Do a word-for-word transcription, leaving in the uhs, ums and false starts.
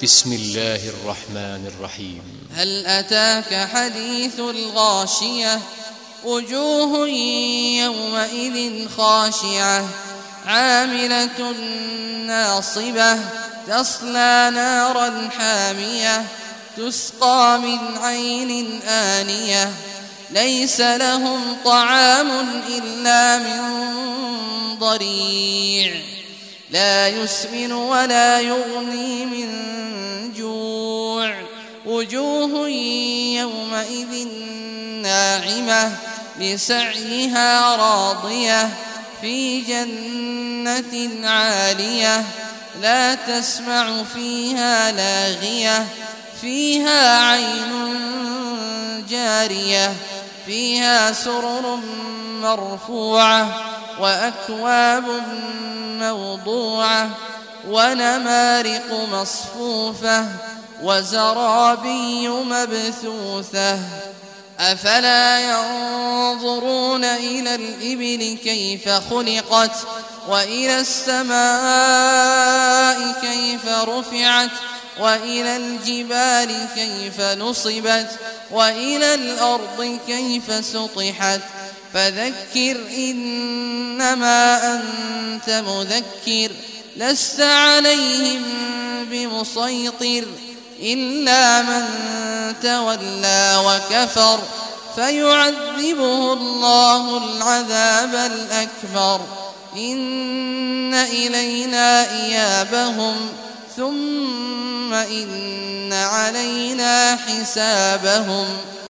بسم الله الرحمن الرحيم. هل أتاك حديث الغاشية وجوه يومئذ خاشعة عاملة ناصبة تصلى نارا حامية تسقى من عين آنية ليس لهم طعام إلا من ضريع لا يسمن ولا يغني من جوع وجوه يومئذ ناعمة لسعيها راضية في جنة عالية لا تسمع فيها لاغية فيها عين جارية فيها سرر مرفوعة وأكواب موضوعة ونمارق مصفوفة وزرابي مبثوثة أفلا ينظرون إلى الإبل كيف خلقت وإلى السماء كيف رفعت وإلى الجبال كيف نصبت وإلى الأرض كيف سطحت فذكر إنما أنت مذكر لست عليهم بمسيطر إلا من تولى وكفر فيعذبه الله العذاب الأكبر إن إلينا إيابهم ثم إن علينا حسابهم.